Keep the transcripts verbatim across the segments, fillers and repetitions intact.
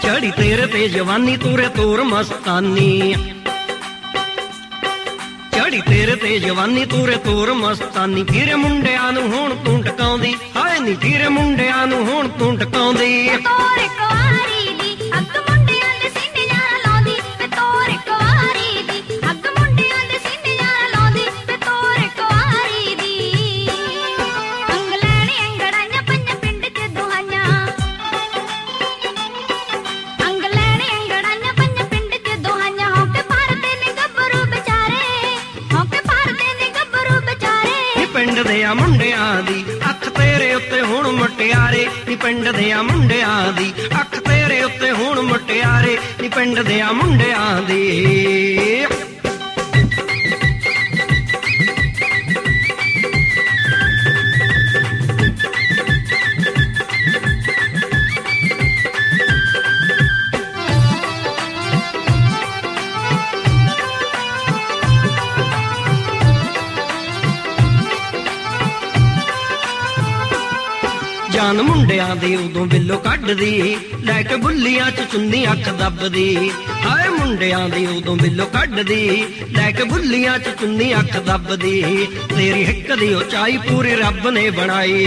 चढ़ी तेरे ते जवानी तूरे तूर मस्तानी, चढ़ी तेरे ते जवानी तूरे तूर मस्तानी। फिर मुंडियां नूं हुण तूं टकाउंदी, हाय नी फिर मुंडियां नूं हुण तूं टकाउंदी। तोरे कुआरी दी अग मुंडियां दे सीने नाल लाउंदी, वे तोरे कुआरी दी अग मुंडियां दे सीने नाल लाउंदी, वे तोरे कुआरी दी। अंग लैणे अंगड़ाइयां पंज पिंड च दुहाइयां, अंग लैणे अंगड़ाइयां पंज पिंड च दुहाइयां। होके भरदे ने गब्बरू बेचारे, होके भरदे ने गब्बरू बेचारे। नी पिंड दे आ मुंडियां दी अख तेरे उत्ते हुण मुटियारे, नी पिंड दे आ मुंडियां दी अख तेरे उत्ते हुण मुटियारे, नी पिंड दे आ मुंडियां दी। जान मुंडियां दी उदों बिल्लो कड्डदी, लैके बुल्लियां च चुन्नी अख दबदी। हाय मुंडियां दी उदों बिल्लो कड्डदी, लैके बुल्लियां च चुन्नी अख दबदी। तेरी हिक दी उचाई पूरी रब ने बनाई,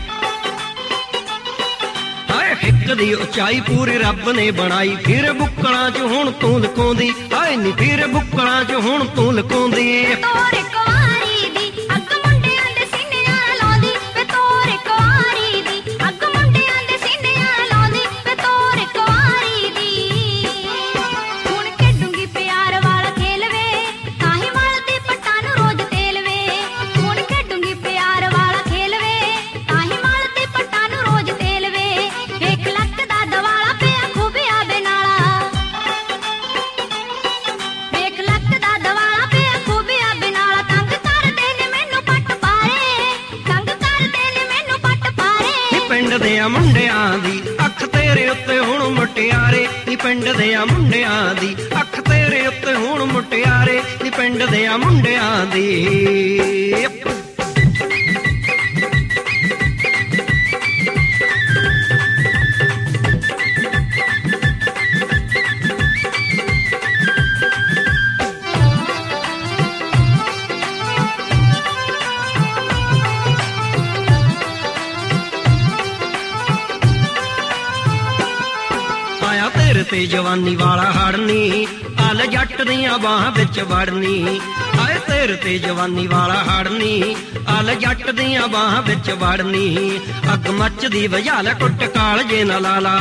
हाय हिक दी उचाई पूरी रब ने बनाई। फिर बुक्कड़ां च हुण तूं लुकाउंदी, हाय नी फिर बुक्कड़ां च हुण तूं लुकाउंदी। तोरे कुआरी दी अग मुंडियां दे सीने नाल लाउंदी, वे तोरे कुआरी दी अग मुंडियां दे सीने नाल लाउंदी, वे तोरे कुआरी दी। हुण खेडूंगी प्यार वाला खेल वे, ताही मलदी पट्टां नूं रोज तेल वे। हुण खेडूंगी प्यार वाला खेल वे, ताही मलदी पट्टां नूं रोज तेल वे। ਵੇਖ ਲੱਕ ਦਾ ਦਵਾਲਾ ਪਿਆ ਖੂਬਿਆ ਬਿਨਾਲਾ, ਵੇਖ ਲੱਕ ਦਾ ਦਵਾਲਾ ਪਿਆ ਖੂਬਿਆ ਬਿਨਾਲਾ। ਤੰਗ ਕਰਦੇ ਨੇ ਮੈਨੂੰ ਪੱਟ ਪਾਰੇ, ਤੰਗ ਕਰਦੇ ਨੇ ਮੈਨੂੰ ਪੱਟ ਪਾਰੇ। ਨੀ ਪਿੰਡ ਦੇ ਆ ਮੁੰਡਿਆਂ ਦੀ ਅੱਖ ਤੇਰੇ ਉੱਤੇ ਹੁਣ ਮੁਟਿਆਰੇ, ਨੀ ਪਿੰਡ ਦੇ ਆ ਮੁੰਡਿਆਂ ਦੀ ਅੱਖ ਤੇਰੇ ਉੱਤੇ ਹੁਣ ਮੁਟਿਆਰੇ, ਨੀ ਪਿੰਡ ਦੇ ਆ ਮੁੰਡਿਆਂ ਦੀ। ਆਇਆ ਤੇਰੇ ਤੇ ਜਵਾਨੀ ਵਾਲਾ ਹੜਨੀ, ਆਲ ਜੱਟ ਦੀਆਂ ਬਾਹਾਂ ਵਿੱਚ ਵੜਨੀ। ਆਏ ਤੇਰੇ ਤੇ ਜਵਾਨੀ ਵਾਲਾ ਹੜਨੀ, ਆਲ ਜੱਟ ਦੀਆਂ ਬਾਹਾਂ ਵਿੱਚ ਵੜਨੀ। ਅੱਗ ਮੱਚਦੀ ਵਜਾਲ ਕੁੱਟ ਕਾਲਜੇ ਨਾ ਲਾਲਾ,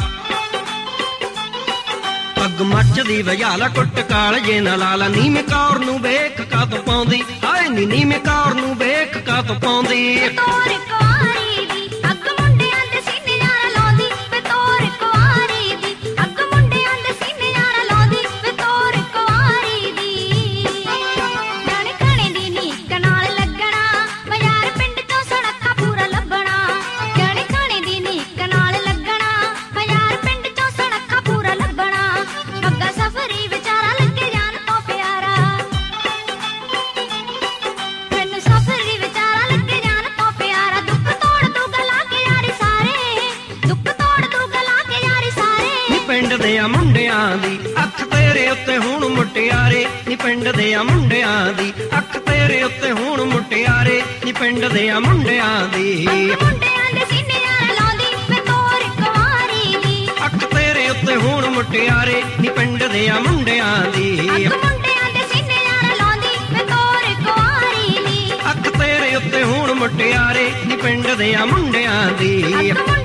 ਅੱਗ ਮੱਚਦੀ ਵਜਾਲ ਕੁੱਟ ਕਾਲਜੇ ਨਾ ਲਾਲਾ। ਨੀਵੇਂ ਕੌਰ ਨੂੰ ਵੇਖ ਕਾ ਤੂੰ ਪਾਉਂਦੀ, ਹਾਏ ਨੀ ਨੀਵੇਂ ਕੌਰ ਨੂੰ ਵੇਖ ਕਾ ਤੂੰ ਪਾਉਂਦੀ। ਤੋਰੇ ਕੁਆਰੀ ਦੀ ਅੱਗ ਮੁੰਡਿਆਂ ਦੇ ਸੀਨੇ ਨਾਲ ਲਾਉਂਦੀ, ਵੇ ਤੋਰੇ ਕੁਆਰੀ ਦੀ ਅੱਗ ਮੁੰਡਿਆਂ ਦੇ ਸੀਨੇ ਨਾਲ ਲਾਉਂਦੀ, ਵੇ ਤੋਰੇ ਕੁਆਰੀ ਦੀ। ਜਾਣੇ ਖਾਣੇ ਦੀ ਨੀਕ ਨਾਲ ਲੱਗਣਾ, ਬਾਜ਼ਾਰ ਪਿੰਡ ਚੋਂ ਸੜਕਾਂ ਪੂਰਾ ਲੱਭਣਾ। ਜਾਣੇ ਖਾਣੇ ਦੀ ਨੀਕ ਨਾਲ ਲੱਗਣਾ, ਬਾਜ਼ਾਰ ਪਿੰਡ ਚੋਂ ਸੜਕਾਂ ਪੂਰਾ ਲੱਭਣਾ। ਗੱਗਾ ਸਫਰੀ ਵਿਚਾਰਾ ਲੱਗੇ ਜਾਨ ਤੋਂ ਪਿਆਰਾ, ਮੈਨੂੰ ਸਫਰੀ ਵਿਚਾਰਾ ਲੱਗੇ ਜਾਨ ਤੋਂ ਪਿਆਰਾ। ਦੁੱਖ ਤੋੜ ਦੂ ਗਲਾ ਕੇ ਯਾਰੀ ਸਾਰੇ, ਦੁੱਖ ਤੋੜ ਦੂ ਗਲਾ ਕੇ ਯਾਰੀ ਸਾਰੇ। ਨੀ ਪਿੰਡ ਦੇ ਆ ਮੁੰਡਿਆਂ ਦੀ ਅੱਖ ਤੇਰੇ ਉੱਤੇ ਹੁਣ ਮੁਟਿਆਰੇ, ਨੀ ਪਿੰਡ ਦੇ ਆ ਮੁੰਡਿਆਂ ਦੀ ਅੱਖ ਤੇਰੇ ਉੱਤੇ ਹੁਣ ਮੁਟਿਆਰੇ, ਨੀ ਪਿੰਡ ਦੇ ਆ ਮੁੰਡਿਆਂ ਦੀ। ਅੱਗ ਮੁੰਡਿਆਂ ਦੇ ਸੀਨੇ ਨਾਲ ਲਾਉਂਦੀ, ਵੇ ਤੋਰੇ ਕੁਆਰੀ ਦੀ ਅੱਖ ਤੇਰੇ ਉੱਤੇ ਹੁਣ ਮੁਟਿਆਰੇ, ਨੀ ਪਿੰਡ ਦੇ ਆ ਮੁੰਡਿਆਂ ਦੀ। ਅੱਗ ਮੁੰਡਿਆਂ ਦੇ ਸੀਨੇ ਨਾਲ ਲਾਉਂਦੀ, ਵੇ ਤੋਰੇ ਕੁਆਰੀ ਦੀ ਅੱਖ ਤੇਰੇ ਉੱਤੇ ਹੁਣ ਮੁਟਿਆਰੇ, ਨੀ ਪਿੰਡ ਦੇ ਆ ਮੁੰਡਿਆਂ ਦੀ। ਅੱਗ ਮੁੰਡਿਆਂ